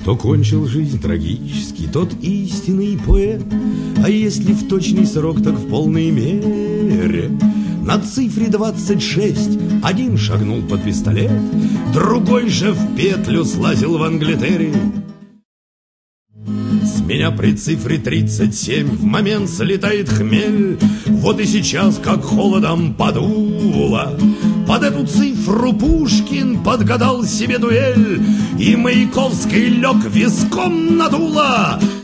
Кто кончил жизнь трагически, тот истинный поэт. А если в точный срок, так в полной мере. На цифре 26 один шагнул под пистолет, другой же в петлю слазил в Англитере. С меня при цифре 37 в момент слетает хмель. Вот и сейчас, как холодом подуло, под эту цифру Пушкин подгадал себе дуэль, и Маяковский лег виском на дуло.